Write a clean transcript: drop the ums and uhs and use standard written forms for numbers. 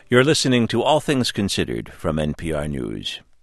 You're listening to All Things Considered from NPR News.